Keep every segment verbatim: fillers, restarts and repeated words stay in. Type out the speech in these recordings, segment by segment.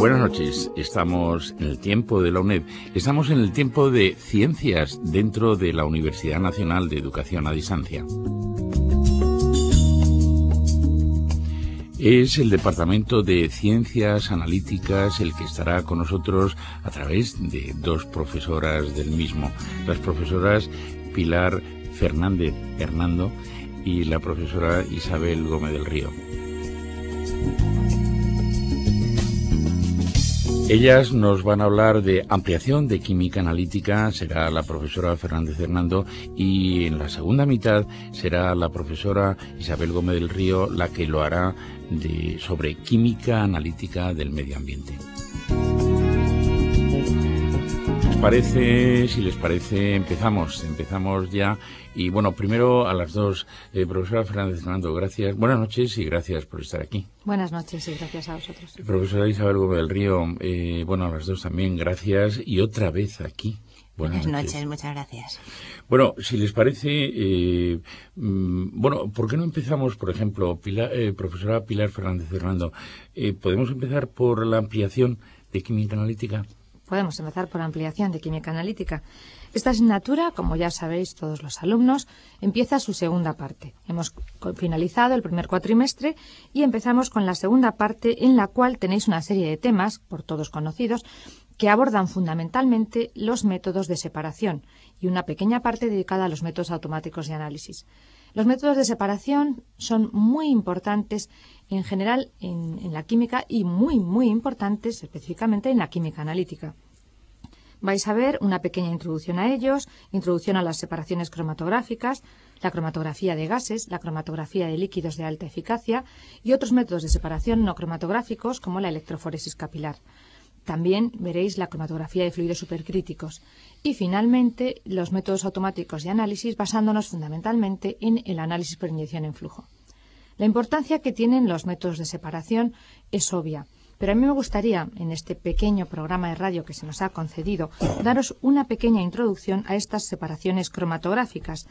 Buenas noches, estamos en el tiempo de la UNED, estamos en el tiempo de ciencias dentro de la Universidad Nacional de Educación a Distancia. Es el Departamento de Ciencias Analíticas el que estará con nosotros a través de dos profesoras del mismo, las profesoras Pilar Fernández Hernando y la profesora Isabel Gómez del Río. Ellas nos van a hablar de ampliación de química analítica, será la profesora Fernández Hernando, y en la segunda mitad será la profesora Isabel Gómez del Río la que lo hará de, sobre química analítica del medio ambiente. ¿Les parece? Si les parece, empezamos, empezamos ya. Y bueno, primero a las dos, eh, profesora Fernández Hernando, gracias, buenas noches y gracias por estar aquí. Buenas noches y gracias a vosotros. Profesora Isabel Gómez del Río, eh, bueno, a las dos también, gracias y otra vez aquí. Buenas, Buenas noches. noches, muchas gracias. Bueno, si les parece, eh, mm, bueno, ¿por qué no empezamos, por ejemplo, Pilar, eh, profesora Pilar Fernández Hernando, eh, podemos empezar por la ampliación de química analítica? Podemos empezar por la ampliación de química analítica. Esta asignatura, como ya sabéis todos los alumnos, empieza su segunda parte. Hemos finalizado el primer cuatrimestre y empezamos con la segunda parte, en la cual tenéis una serie de temas, por todos conocidos, que abordan fundamentalmente los métodos de separación y una pequeña parte dedicada a los métodos automáticos de análisis. Los métodos de separación son muy importantes en general en, en la química y muy, muy importantes específicamente en la química analítica. Vais a ver una pequeña introducción a ellos, introducción a las separaciones cromatográficas, la cromatografía de gases, la cromatografía de líquidos de alta eficacia y otros métodos de separación no cromatográficos como la electroforesis capilar. También veréis la cromatografía de fluidos supercríticos y, finalmente, los métodos automáticos de análisis basándonos fundamentalmente en el análisis por inyección en flujo. La importancia que tienen los métodos de separación es obvia, pero a mí me gustaría, en este pequeño programa de radio que se nos ha concedido, daros una pequeña introducción a estas separaciones cromatográficas,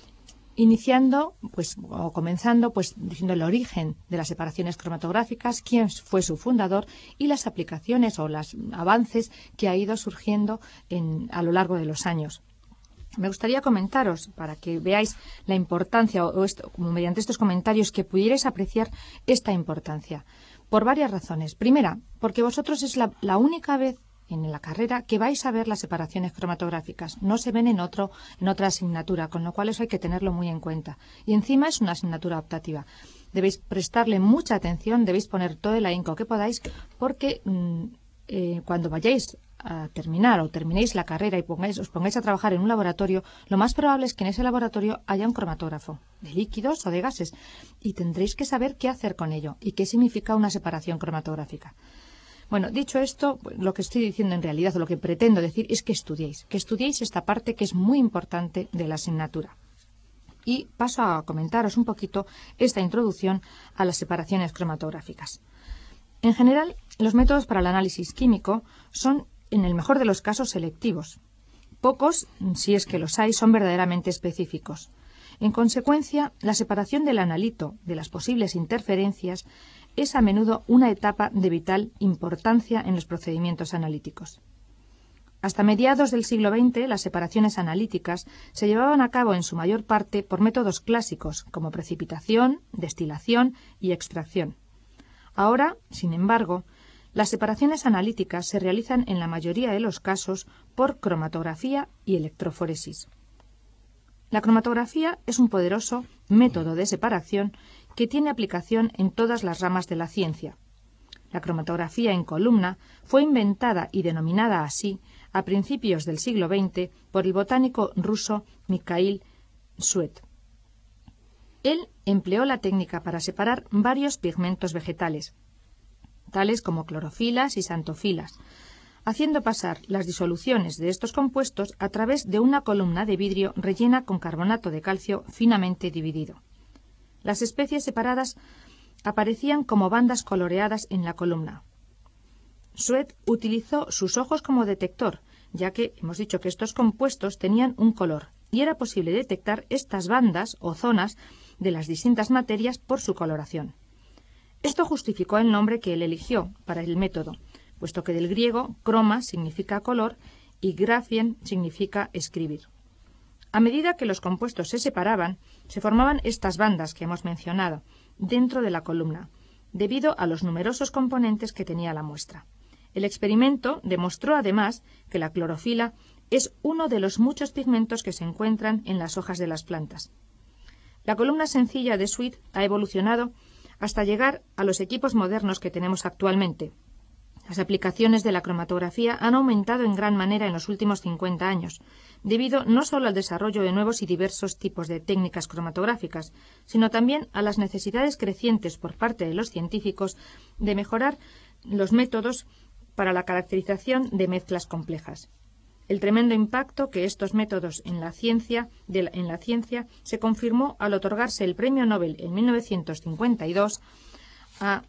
iniciando, pues, o comenzando, pues, diciendo el origen de las separaciones cromatográficas, quién fue su fundador y las aplicaciones o los avances que ha ido surgiendo en, a lo largo de los años. Me gustaría comentaros, para que veáis la importancia, o esto, mediante estos comentarios, que pudierais apreciar esta importancia, por varias razones. Primera, porque vosotros es la, la única vez en la carrera que vais a ver las separaciones cromatográficas. No se ven en otro, en otra asignatura, con lo cual eso hay que tenerlo muy en cuenta. Y encima es una asignatura optativa. Debéis prestarle mucha atención, debéis poner todo el ahínco que podáis, porque mmm, eh, cuando vayáis a terminar o terminéis la carrera y pongáis, os pongáis a trabajar en un laboratorio, lo más probable es que en ese laboratorio haya un cromatógrafo de líquidos o de gases y tendréis que saber qué hacer con ello y qué significa una separación cromatográfica. Bueno, dicho esto, lo que estoy diciendo en realidad, o lo que pretendo decir, es que estudiéis, que estudiéis esta parte que es muy importante de la asignatura. Y paso a comentaros un poquito esta introducción a las separaciones cromatográficas. En general, los métodos para el análisis químico son, en el mejor de los casos, selectivos. Pocos, si es que los hay, son verdaderamente específicos. En consecuencia, la separación del analito de las posibles interferencias es a menudo una etapa de vital importancia en los procedimientos analíticos. Hasta mediados del siglo veinte, las separaciones analíticas se llevaban a cabo en su mayor parte por métodos clásicos como precipitación, destilación y extracción. Ahora, sin embargo, las separaciones analíticas se realizan en la mayoría de los casos por cromatografía y electroforesis. La cromatografía es un poderoso método de separación que tiene aplicación en todas las ramas de la ciencia. La cromatografía en columna fue inventada y denominada así a principios del siglo veinte por el botánico ruso Mikhail Tsvet. Él empleó la técnica para separar varios pigmentos vegetales, tales como clorofilas y xantofilas, haciendo pasar las disoluciones de estos compuestos a través de una columna de vidrio rellena con carbonato de calcio finamente dividido. Las especies separadas aparecían como bandas coloreadas en la columna. Tsvet utilizó sus ojos como detector, ya que hemos dicho que estos compuestos tenían un color, y era posible detectar estas bandas o zonas de las distintas materias por su coloración. Esto justificó el nombre que él eligió para el método, puesto que del griego croma significa color y graphien significa escribir. A medida que los compuestos se separaban, se formaban estas bandas que hemos mencionado dentro de la columna, debido a los numerosos componentes que tenía la muestra. El experimento demostró además que la clorofila es uno de los muchos pigmentos que se encuentran en las hojas de las plantas. La columna sencilla de Sweet ha evolucionado hasta llegar a los equipos modernos que tenemos actualmente. Las aplicaciones de la cromatografía han aumentado en gran manera en los últimos cincuenta años, debido no solo al desarrollo de nuevos y diversos tipos de técnicas cromatográficas, sino también a las necesidades crecientes por parte de los científicos de mejorar los métodos para la caracterización de mezclas complejas. El tremendo impacto que estos métodos en la ciencia, de la, en la ciencia se confirmó al otorgarse el Premio Nobel en mil novecientos cincuenta y dos a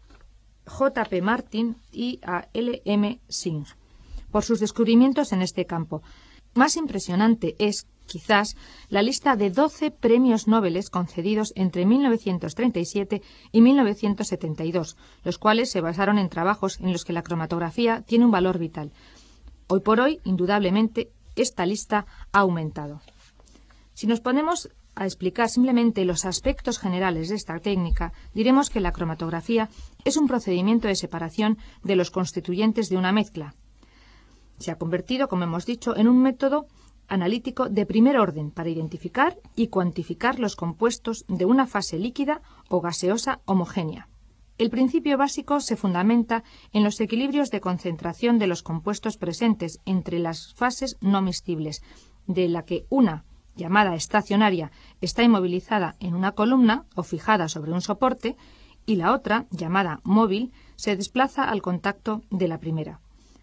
J P Martin y a L M Singh por sus descubrimientos en este campo. Más impresionante es, quizás, la lista de doce premios Nobel concedidos entre mil novecientos treinta y siete y mil novecientos setenta y dos, los cuales se basaron en trabajos en los que la cromatografía tiene un valor vital. Hoy por hoy, indudablemente, esta lista ha aumentado. Si nos ponemos a explicar simplemente los aspectos generales de esta técnica, diremos que la cromatografía es un procedimiento de separación de los constituyentes de una mezcla. Se ha convertido, como hemos dicho, en un método analítico de primer orden para identificar y cuantificar los compuestos de una fase líquida o gaseosa homogénea. El principio básico se fundamenta en los equilibrios de concentración de los compuestos presentes entre las fases no miscibles, de la que una, llamada estacionaria, está inmovilizada en una columna o fijada sobre un soporte, y la otra, llamada móvil, se desplaza al contacto de la primera.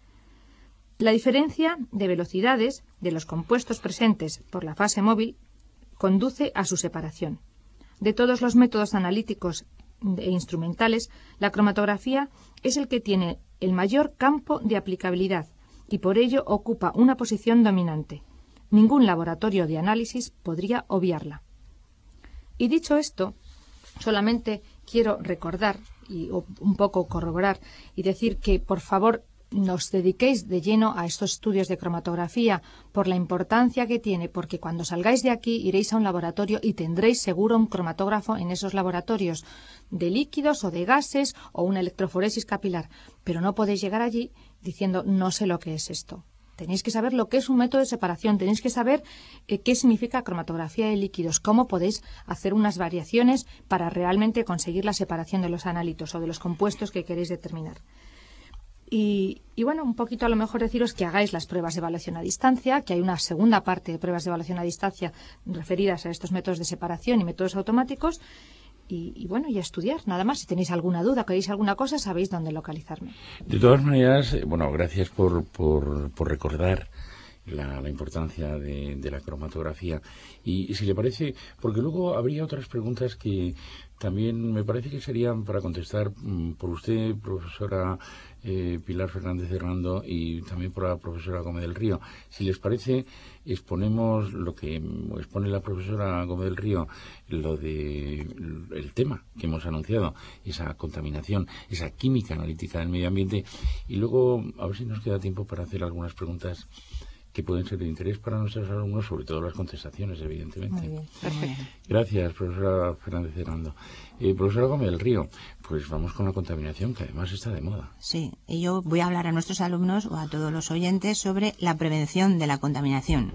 La diferencia de velocidades de los compuestos presentes por la fase móvil conduce a su separación. De todos los métodos analíticos e instrumentales, la cromatografía es el que tiene el mayor campo de aplicabilidad y por ello ocupa una posición dominante. Ningún laboratorio de análisis podría obviarla. Y dicho esto, solamente quiero recordar y un poco corroborar y decir que, por favor, nos dediquéis de lleno a estos estudios de cromatografía por la importancia que tiene, porque cuando salgáis de aquí iréis a un laboratorio y tendréis seguro un cromatógrafo en esos laboratorios de líquidos o de gases o una electroforesis capilar, pero no podéis llegar allí diciendo no sé lo que es esto. Tenéis que saber lo que es un método de separación, tenéis que saber eh, qué significa cromatografía de líquidos, cómo podéis hacer unas variaciones para realmente conseguir la separación de los analitos o de los compuestos que queréis determinar. Y, y bueno, un poquito a lo mejor deciros que hagáis las pruebas de evaluación a distancia, que hay una segunda parte de pruebas de evaluación a distancia referidas a estos métodos de separación y métodos automáticos. Y, y bueno, y a estudiar, nada más. Si tenéis alguna duda, queréis alguna cosa, sabéis dónde localizarme. De todas maneras, bueno, gracias por, por, por recordar la, la importancia de, de la cromatografía. Y, y si le parece, porque luego habría otras preguntas que también me parece que serían para contestar mm, por usted, profesora eh, Pilar Fernández Hernando, y también por la profesora Gómez del Río. Si les parece, exponemos lo que expone la profesora Gómez del Río, lo de el tema que hemos anunciado, esa contaminación, esa química analítica del medio ambiente, y luego a ver si nos queda tiempo para hacer algunas preguntas que pueden ser de interés para nuestros alumnos, sobre todo las contestaciones, evidentemente. Muy bien, perfecto. Gracias, profesora Fernández Hernando. Eh, profesora Gómez del Río, pues vamos con la contaminación, que además está de moda. Sí, y yo voy a hablar a nuestros alumnos o a todos los oyentes sobre la prevención de la contaminación.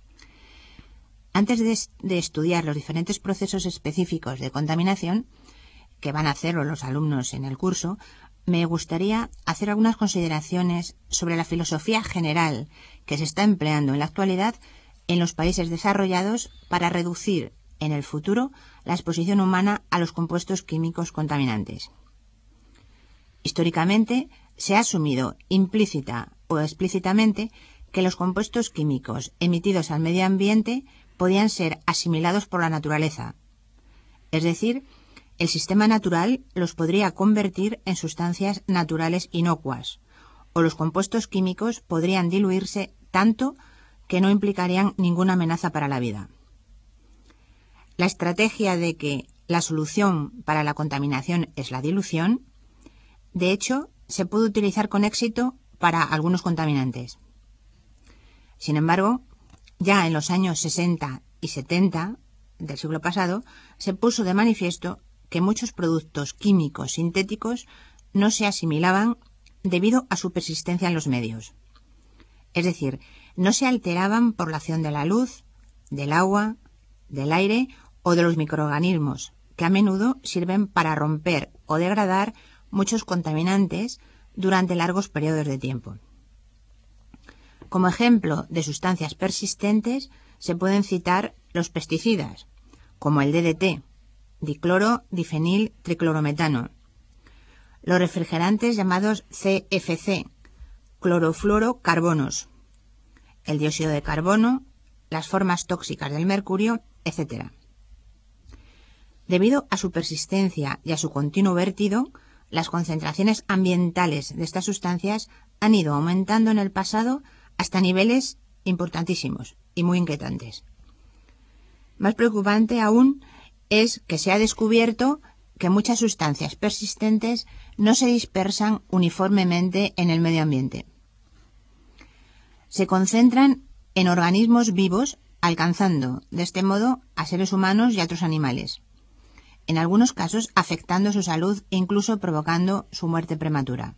Antes de, de estudiar los diferentes procesos específicos de contaminación, que van a hacer los alumnos en el curso, me gustaría hacer algunas consideraciones sobre la filosofía general que se está empleando en la actualidad en los países desarrollados para reducir en el futuro la exposición humana a los compuestos químicos contaminantes. Históricamente se ha asumido implícita o explícitamente que los compuestos químicos emitidos al medio ambiente podían ser asimilados por la naturaleza, es decir, el sistema natural los podría convertir en sustancias naturales inocuas, o los compuestos químicos podrían diluirse tanto que no implicarían ninguna amenaza para la vida. La estrategia de que la solución para la contaminación es la dilución, de hecho, se puede utilizar con éxito para algunos contaminantes. Sin embargo, ya en los años sesenta y setenta del siglo pasado se puso de manifiesto que muchos productos químicos sintéticos no se asimilaban debido a su persistencia en los medios. Es decir, no se alteraban por la acción de la luz, del agua, del aire o de los microorganismos, que a menudo sirven para romper o degradar muchos contaminantes durante largos periodos de tiempo. Como ejemplo de sustancias persistentes se pueden citar los pesticidas, como el D D T, dicloro difenil triclorometano, los refrigerantes llamados C F C, clorofluorocarbonos, el dióxido de carbono, las formas tóxicas del mercurio, etcétera. Debido a su persistencia y a su continuo vertido, las concentraciones ambientales de estas sustancias han ido aumentando en el pasado hasta niveles importantísimos y muy inquietantes. Más preocupante aún es que se ha descubierto que muchas sustancias persistentes no se dispersan uniformemente en el medio ambiente. Se concentran en organismos vivos, alcanzando de este modo a seres humanos y a otros animales, en algunos casos afectando su salud e incluso provocando su muerte prematura.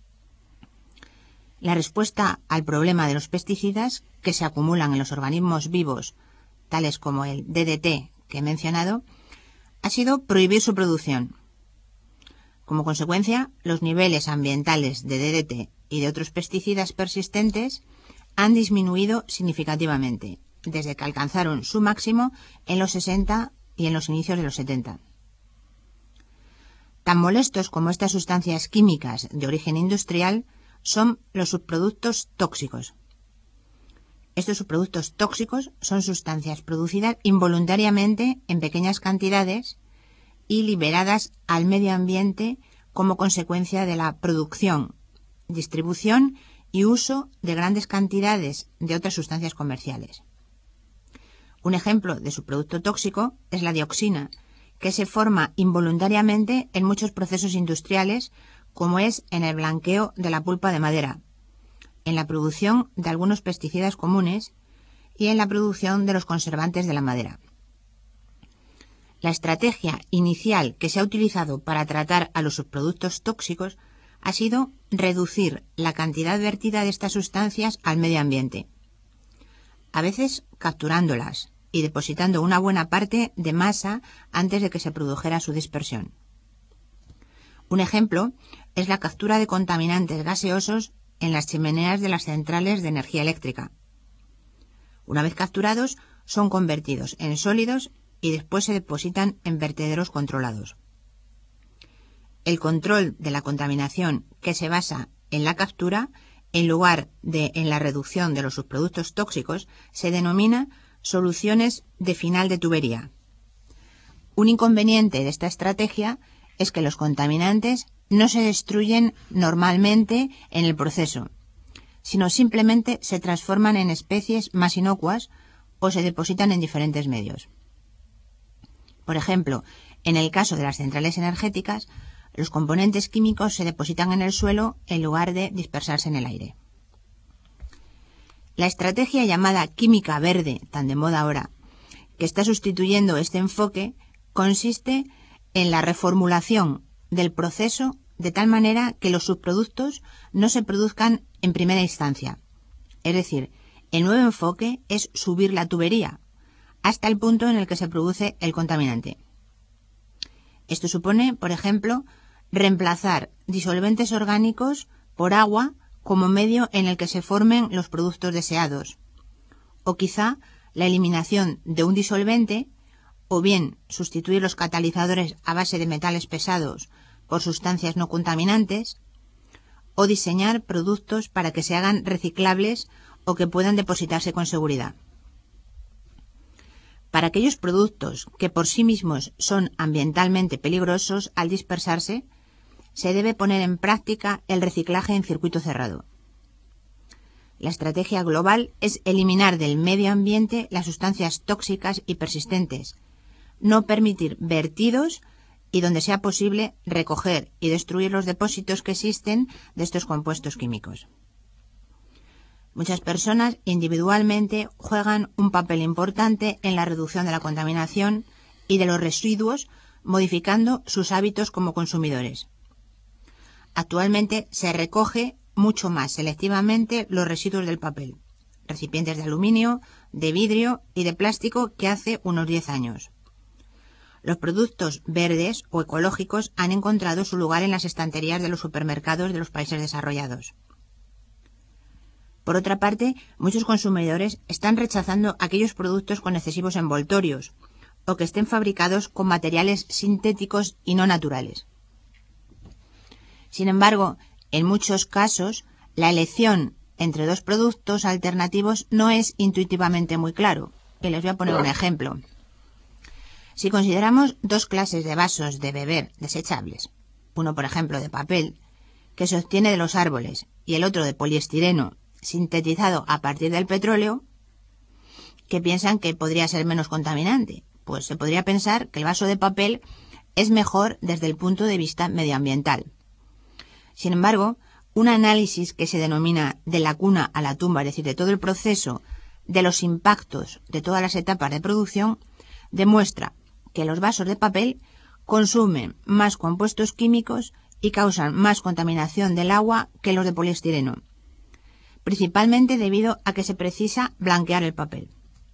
La respuesta al problema de los pesticidas que se acumulan en los organismos vivos, tales como el D D T que he mencionado, ha sido prohibir su producción. Como consecuencia, los niveles ambientales de D D T y de otros pesticidas persistentes han disminuido significativamente, desde que alcanzaron su máximo en los sesenta y en los inicios de los setenta. Tan molestos como estas sustancias químicas de origen industrial son los subproductos tóxicos. Estos subproductos tóxicos son sustancias producidas involuntariamente en pequeñas cantidades y liberadas al medio ambiente como consecuencia de la producción, distribución y uso de grandes cantidades de otras sustancias comerciales. Un ejemplo de subproducto tóxico es la dioxina, que se forma involuntariamente en muchos procesos industriales, como es en el blanqueo de la pulpa de madera, en la producción de algunos pesticidas comunes y en la producción de los conservantes de la madera. La estrategia inicial que se ha utilizado para tratar a los subproductos tóxicos ha sido reducir la cantidad vertida de estas sustancias al medio ambiente, a veces capturándolas y depositando una buena parte de masa antes de que se produjera su dispersión. Un ejemplo es la captura de contaminantes gaseosos en las chimeneas de las centrales de energía eléctrica. Una vez capturados, son convertidos en sólidos y después se depositan en vertederos controlados. El control de la contaminación, que se basa en la captura, en lugar de en la reducción de los subproductos tóxicos, se denomina soluciones de final de tubería. Un inconveniente de esta estrategia es que los contaminantes no se destruyen normalmente en el proceso, sino simplemente se transforman en especies más inocuas o se depositan en diferentes medios. Por ejemplo, en el caso de las centrales energéticas, los componentes químicos se depositan en el suelo en lugar de dispersarse en el aire. La estrategia llamada química verde, tan de moda ahora, que está sustituyendo este enfoque, consiste en la reformulación del proceso de tal manera que los subproductos no se produzcan en primera instancia. Es decir, el nuevo enfoque es subir la tubería hasta el punto en el que se produce el contaminante. Esto supone, por ejemplo, reemplazar disolventes orgánicos por agua como medio en el que se formen los productos deseados, o quizá la eliminación de un disolvente, o bien sustituir los catalizadores a base de metales pesados por sustancias no contaminantes, o diseñar productos para que se hagan reciclables o que puedan depositarse con seguridad. Para aquellos productos que por sí mismos son ambientalmente peligrosos al dispersarse, se debe poner en práctica el reciclaje en circuito cerrado. La estrategia global es eliminar del medio ambiente las sustancias tóxicas y persistentes, no permitir vertidos y, donde sea posible, recoger y destruir los depósitos que existen de estos compuestos químicos. Muchas personas individualmente juegan un papel importante en la reducción de la contaminación y de los residuos, modificando sus hábitos como consumidores. Actualmente se recoge mucho más selectivamente los residuos del papel, recipientes de aluminio, de vidrio y de plástico que hace unos diez años. Los productos verdes o ecológicos han encontrado su lugar en las estanterías de los supermercados de los países desarrollados. Por otra parte, muchos consumidores están rechazando aquellos productos con excesivos envoltorios o que estén fabricados con materiales sintéticos y no naturales. Sin embargo, en muchos casos, la elección entre dos productos alternativos no es intuitivamente muy claro. Y les voy a poner un ejemplo. Si consideramos dos clases de vasos de beber desechables, uno por ejemplo de papel, que se obtiene de los árboles, y el otro de poliestireno, sintetizado a partir del petróleo, que piensan que podría ser menos contaminante. Pues se podría pensar que el vaso de papel es mejor desde el punto de vista medioambiental. Sin embargo, un análisis que se denomina de la cuna a la tumba, es decir, de todo el proceso, de los impactos de todas las etapas de producción, demuestra que los vasos de papel consumen más compuestos químicos y causan más contaminación del agua que los de poliestireno, principalmente debido a que se precisa blanquear el papel.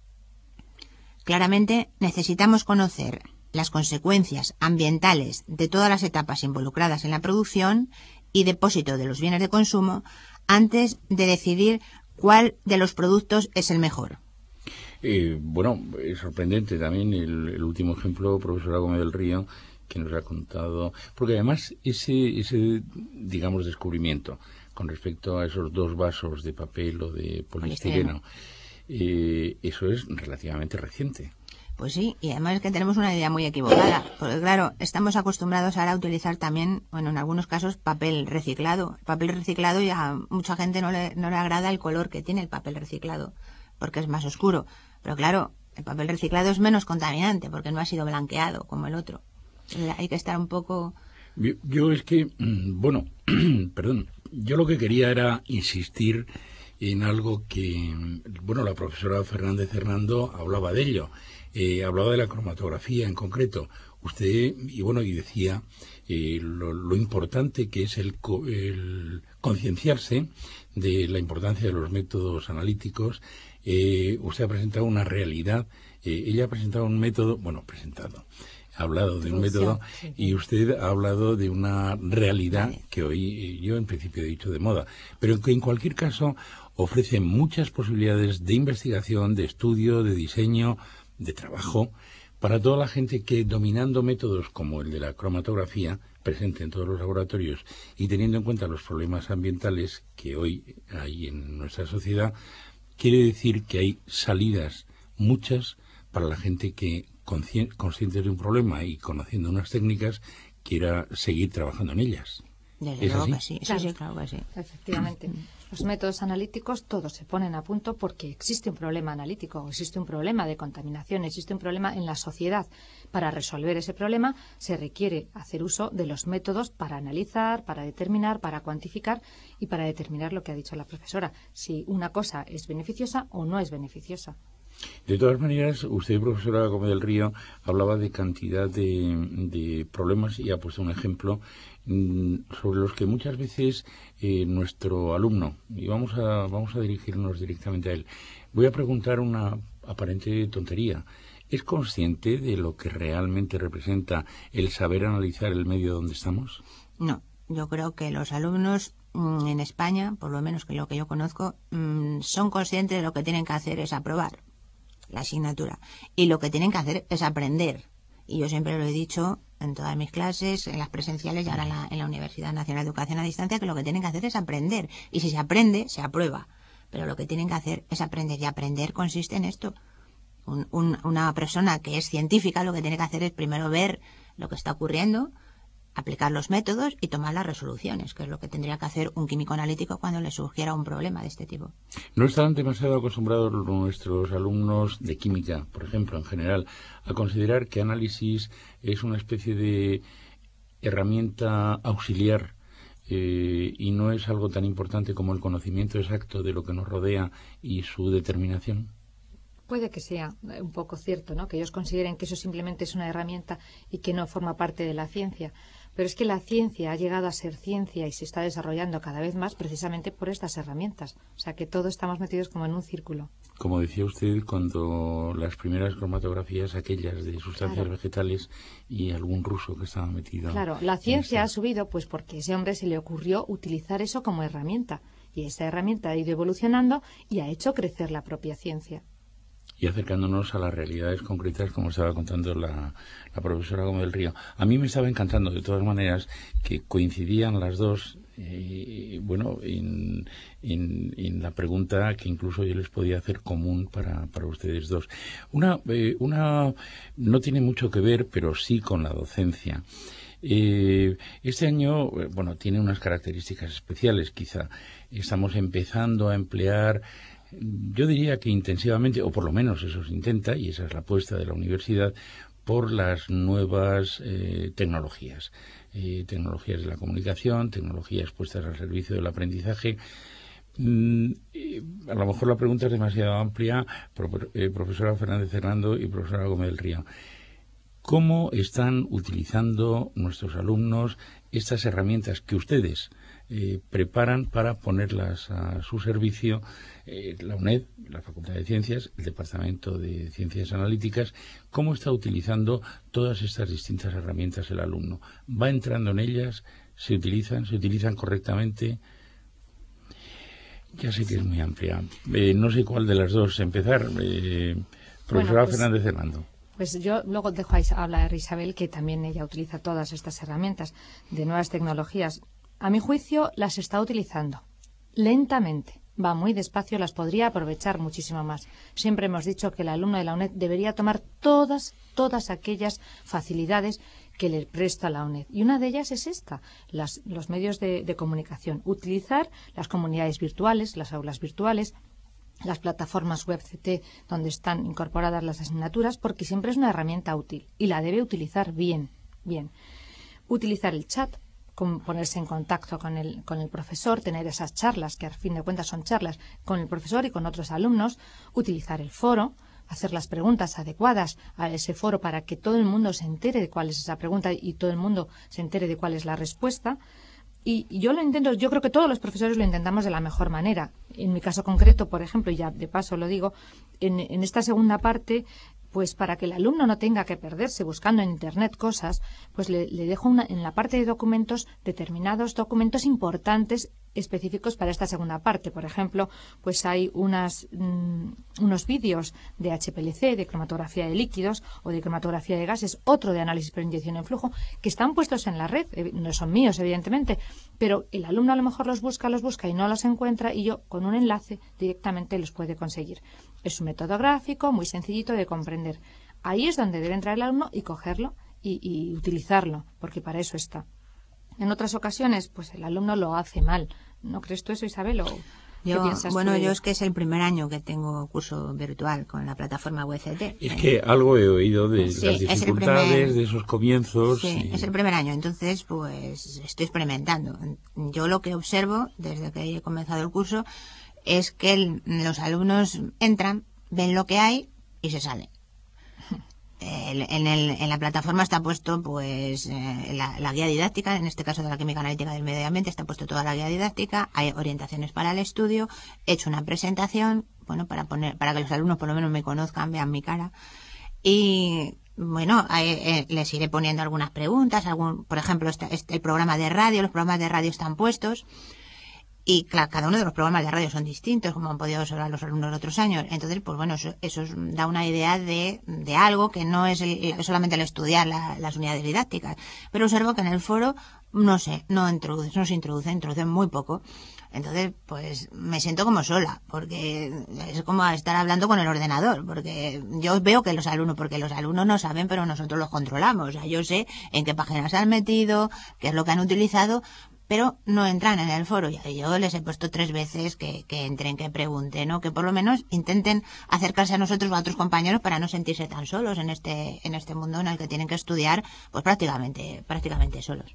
Claramente necesitamos conocer las consecuencias ambientales de todas las etapas involucradas en la producción y depósito de los bienes de consumo antes de decidir cuál de los productos es el mejor. Eh, bueno, es sorprendente también el, el último ejemplo, profesora Gómez del Río, que nos ha contado, porque además ese, ese, digamos, descubrimiento con respecto a esos dos vasos de papel o de poliestireno, eh, eso es relativamente reciente. Pues sí, y además es que tenemos una idea muy equivocada, porque claro, estamos acostumbrados ahora a utilizar también, bueno, en algunos casos, papel reciclado. El papel reciclado ya a mucha gente no le, no le agrada el color que tiene el papel reciclado, porque es más oscuro. Pero claro, el papel reciclado es menos contaminante, porque no ha sido blanqueado como el otro. Hay que estar un poco... Yo, yo es que, bueno, perdón, yo lo que quería era insistir en algo que, bueno, la profesora Fernández Hernando hablaba de ello. Eh, hablaba de la cromatografía en concreto. Usted, y bueno, y decía eh, lo, lo importante que es el, el concienciarse de la importancia de los métodos analíticos. Eh, usted ha presentado una realidad. Eh, ella ha presentado un método, bueno, presentado, ha hablado de un método, sí, sí. Y usted ha hablado de una realidad que hoy yo en principio he dicho de moda, pero que en cualquier caso ofrece muchas posibilidades de investigación, de estudio, de diseño, de trabajo, para toda la gente que, dominando métodos como el de la cromatografía, presente en todos los laboratorios y teniendo en cuenta los problemas ambientales que hoy hay en nuestra sociedad, quiere decir que hay salidas, muchas, para la gente que, consciente de un problema y conociendo unas técnicas, quiera seguir trabajando en ellas. Desde luego que sí, sí, sí, claro que sí. Efectivamente. Los métodos analíticos todos se ponen a punto porque existe un problema analítico, existe un problema de contaminación, existe un problema en la sociedad. Para resolver ese problema se requiere hacer uso de los métodos para analizar, para determinar, para cuantificar y para determinar lo que ha dicho la profesora, si una cosa es beneficiosa o no es beneficiosa. De todas maneras, usted, profesora Gómez del Río, hablaba de cantidad de, de problemas y ha puesto un ejemplo mmm, sobre los que muchas veces eh, nuestro alumno, y vamos a, vamos a dirigirnos directamente a él, voy a preguntar una aparente tontería. ¿Es consciente de lo que realmente representa el saber analizar el medio donde estamos? No, yo creo que los alumnos mmm, en España, por lo menos que lo que yo conozco, mmm, son conscientes de lo que tienen que hacer es aprobar la asignatura y lo que tienen que hacer es aprender, y yo siempre lo he dicho en todas mis clases, en las presenciales y ahora en la, en la Universidad Nacional de Educación a Distancia, que lo que tienen que hacer es aprender, y si se aprende, se aprueba, pero lo que tienen que hacer es aprender, y aprender consiste en esto. Un, un, una persona que es científica lo que tiene que hacer es primero ver lo que está ocurriendo, aplicar los métodos y tomar las resoluciones, que es lo que tendría que hacer un químico analítico cuando le surgiera un problema de este tipo. ¿No están demasiado acostumbrados nuestros alumnos de química, por ejemplo, en general, a considerar que análisis es una especie de herramienta auxiliar eh, y no es algo tan importante como el conocimiento exacto de lo que nos rodea y su determinación. Puede que sea un poco cierto, ¿no? Que ellos consideren que eso simplemente es una herramienta y que no forma parte de la ciencia. Pero es que la ciencia ha llegado a ser ciencia y se está desarrollando cada vez más precisamente por estas herramientas. O sea que todos estamos metidos como en un círculo. Como decía usted, cuando las primeras cromatografías, aquellas de sustancias claro. vegetales y algún ruso que estaba metido... Claro, la ciencia ha subido pues porque a ese hombre se le ocurrió utilizar eso como herramienta. Y esa herramienta ha ido evolucionando y ha hecho crecer la propia ciencia. Y acercándonos a las realidades concretas, como estaba contando la, la profesora Gómez del Río. A mí me estaba encantando, de todas maneras, que coincidían las dos, eh, bueno, en, en, en la pregunta que incluso yo les podía hacer común para, para ustedes dos. Una, eh, una no tiene mucho que ver, pero sí con la docencia. Eh, este año, bueno, tiene unas características especiales, quizá. Estamos empezando a emplear... Yo diría que intensivamente, o por lo menos eso se intenta, y esa es la apuesta de la universidad, por las nuevas eh, tecnologías. Eh, tecnologías de la comunicación, tecnologías puestas al servicio del aprendizaje. Mm, eh, a lo mejor la pregunta es demasiado amplia, pero, eh, profesora Fernández Hernando y profesora Gómez del Río. ¿Cómo están utilizando nuestros alumnos estas herramientas que ustedes eh, preparan para ponerlas a su servicio? Eh, la UNED, la Facultad de Ciencias, el Departamento de Ciencias Analíticas, ¿cómo está utilizando todas estas distintas herramientas el alumno? ¿Va entrando en ellas? ¿Se utilizan? ¿Se utilizan correctamente? Ya sé que es muy amplia. Eh, no sé cuál de las dos empezar. Eh, profesora bueno, pues... Fernández Hernando. Pues yo luego dejo a hablar a Isabel, que también ella utiliza todas estas herramientas de nuevas tecnologías. A mi juicio, las está utilizando lentamente. Va muy despacio, las podría aprovechar muchísimo más. Siempre hemos dicho que el alumno de la UNED debería tomar todas, todas aquellas facilidades que le presta la UNED. Y una de ellas es esta, las, los medios de, de comunicación. Utilizar las comunidades virtuales, las aulas virtuales, las plataformas web C T donde están incorporadas las asignaturas, porque siempre es una herramienta útil y la debe utilizar bien, bien. Utilizar el chat, con ponerse en contacto con el, con el profesor, tener esas charlas, que al fin de cuentas son charlas, con el profesor y con otros alumnos, utilizar el foro, hacer las preguntas adecuadas a ese foro para que todo el mundo se entere de cuál es esa pregunta y todo el mundo se entere de cuál es la respuesta. Y, y yo lo intento, yo creo que todos los profesores lo intentamos de la mejor manera. En mi caso concreto, por ejemplo, y ya de paso lo digo, en, en esta segunda parte, pues para que el alumno no tenga que perderse buscando en Internet cosas, pues le, le dejo una, en la parte de documentos determinados documentos importantes específicos para esta segunda parte. Por ejemplo, pues hay unas, mmm, unos vídeos de H P L C, de cromatografía de líquidos o de cromatografía de gases, otro de análisis por inyección en flujo, que están puestos en la red. No son míos, evidentemente, pero el alumno a lo mejor los busca, los busca y no los encuentra, y yo con un enlace directamente los puede conseguir. Es un método gráfico muy sencillito de comprender. Ahí es donde debe entrar el alumno y cogerlo y, y utilizarlo, porque para eso está. En otras ocasiones, pues el alumno lo hace mal. ¿No crees tú eso, Isabel? ¿O qué yo, piensas bueno, tú? yo es que es el primer año que tengo curso virtual con la plataforma W C T. Es que algo he oído de sí, las dificultades, primer, de esos comienzos. Sí, y... es el primer año, entonces pues estoy experimentando. Yo lo que observo desde que he comenzado el curso es que el, los alumnos entran, ven lo que hay y se salen. El, en, el, en la plataforma está puesto pues eh, la, la guía didáctica, en este caso de la química analítica del medio ambiente, está puesto toda la guía didáctica, hay orientaciones para el estudio, he hecho una presentación, bueno, para poner, para que los alumnos por lo menos me conozcan, vean mi cara, y bueno, eh, eh, les iré poniendo algunas preguntas, algún, por ejemplo, este, este, el programa de radio, los programas de radio están puestos. Y claro, cada uno de los programas de radio son distintos, como han podido observar los alumnos de otros años. Entonces, pues bueno, eso, eso da una idea de, de algo que no es el, solamente el estudiar la, las unidades didácticas. Pero observo que en el foro, no sé, no introduce, no se introduce, introducen muy poco. Entonces, pues me siento como sola, porque es como estar hablando con el ordenador, porque yo veo que los alumnos, porque los alumnos no saben, pero nosotros los controlamos. O sea, yo sé en qué páginas han metido, qué es lo que han utilizado. pero no entran en el foro. Y yo les he puesto tres veces que, que entren, que pregunten, ¿no? Que por lo menos intenten acercarse a nosotros o a otros compañeros para no sentirse tan solos en este en este mundo en el que tienen que estudiar pues prácticamente prácticamente solos.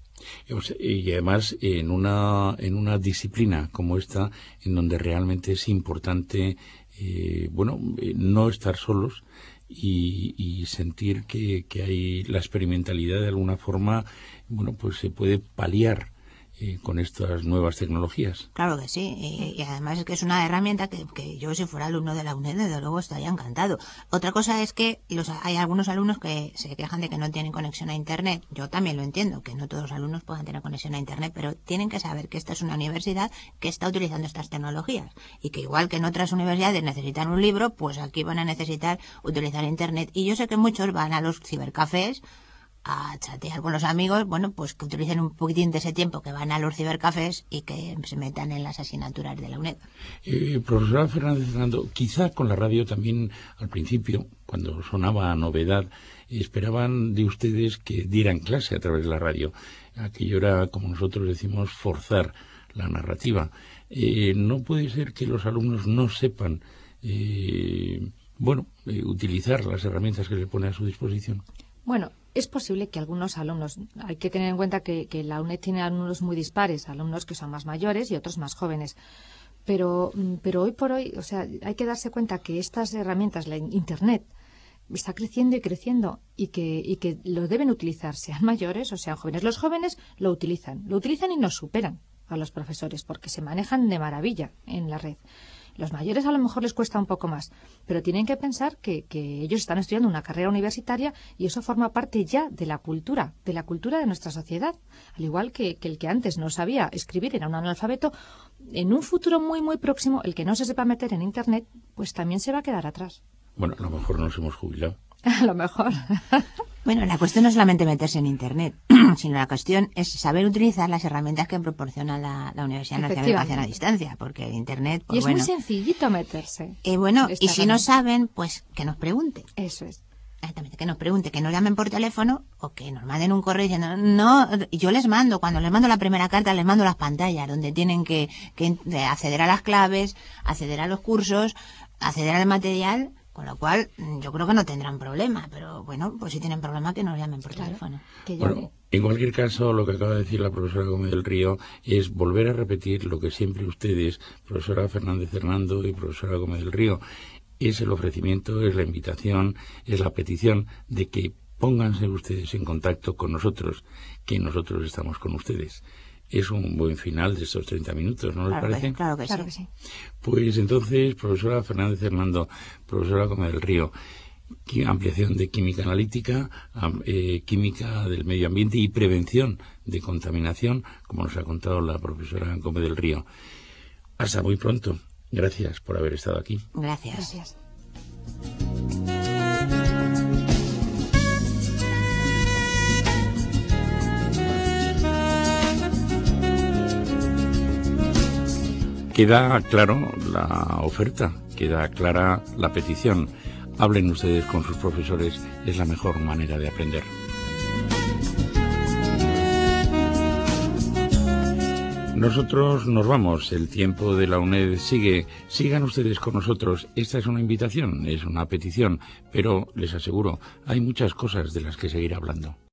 Y además en una en una disciplina como esta, en donde realmente es importante eh, bueno no estar solos y, y sentir que, que hay la experimentalidad de alguna forma, bueno, pues se puede paliar eh, con estas nuevas tecnologías. Claro que sí, y, y además es que es una herramienta que, que yo, si fuera alumno de la UNED, desde luego estaría encantado. Otra cosa es que los, hay algunos alumnos que se quejan de que no tienen conexión a Internet. Yo también lo entiendo, que no todos los alumnos puedan tener conexión a Internet, pero tienen que saber que esta es una universidad que está utilizando estas tecnologías y que igual que en otras universidades necesitan un libro, pues aquí van a necesitar utilizar Internet. Y yo sé que muchos van a los cibercafés a chatear con los amigos, bueno, pues que utilicen un poquitín de ese tiempo que van a los cibercafés y que se metan en las asignaturas de la UNED. Eh, profesora Fernández Fernando, quizá con la radio también al principio, cuando sonaba novedad, esperaban de ustedes que dieran clase a través de la radio. Aquello era, como nosotros decimos, forzar la narrativa. Eh, no puede ser que los alumnos no sepan, eh, bueno, eh, utilizar las herramientas que se ponen a su disposición. Bueno, es posible que algunos alumnos, hay que tener en cuenta que, que la UNED tiene alumnos muy dispares, alumnos que son más mayores y otros más jóvenes. Pero, pero hoy por hoy, o sea, hay que darse cuenta que estas herramientas, la Internet, está creciendo y creciendo y que, y que lo deben utilizar, sean mayores o sean jóvenes. Los jóvenes lo utilizan, lo utilizan y nos superan a los profesores porque se manejan de maravilla en la red. Los mayores a lo mejor les cuesta un poco más, pero tienen que pensar que, que ellos están estudiando una carrera universitaria y eso forma parte ya de la cultura, de la cultura de nuestra sociedad. Al igual que, que el que antes no sabía escribir era un analfabeto, en un futuro muy, muy próximo, el que no se sepa meter en Internet, pues también se va a quedar atrás. Bueno, a lo mejor nos hemos jubilado. A lo mejor. Bueno, la cuestión no es solamente meterse en Internet, sino la cuestión es saber utilizar las herramientas que proporciona la, la Universidad Nacional de Educación a Distancia, porque el Internet... Pues, y es bueno, muy sencillito meterse. Y bueno, y si no saben, pues que nos pregunten. Eso es. Exactamente, que nos pregunten, que nos llamen por teléfono o que nos manden un correo diciendo, no, yo les mando, cuando les mando la primera carta, les mando las pantallas donde tienen que, que acceder a las claves, acceder a los cursos, acceder al material. Con lo cual, yo creo que no tendrán problema, pero bueno, pues si tienen problema que nos llamen por claro, teléfono. Que bueno, en cualquier caso, lo que acaba de decir la profesora Gómez del Río es volver a repetir lo que siempre ustedes, profesora Fernández Fernando y profesora Gómez del Río, es el ofrecimiento, es la invitación, es la petición de que pónganse ustedes en contacto con nosotros, que nosotros estamos con ustedes. Es un buen final de estos treinta minutos, ¿no les claro parece? Que, claro, que, claro sí. que sí. Pues entonces, profesora Fernández Fernando, profesora Gómez del Río, ampliación de química analítica, eh, química del medio ambiente y prevención de contaminación, como nos ha contado la profesora Gómez del Río. Hasta muy pronto. Gracias por haber estado aquí. Gracias. Gracias. Queda claro la oferta, queda clara la petición. Hablen ustedes con sus profesores, es la mejor manera de aprender. Nosotros nos vamos, el tiempo de la UNED sigue. Sigan ustedes con nosotros. Esta es una invitación, es una petición, pero les aseguro, hay muchas cosas de las que seguir hablando.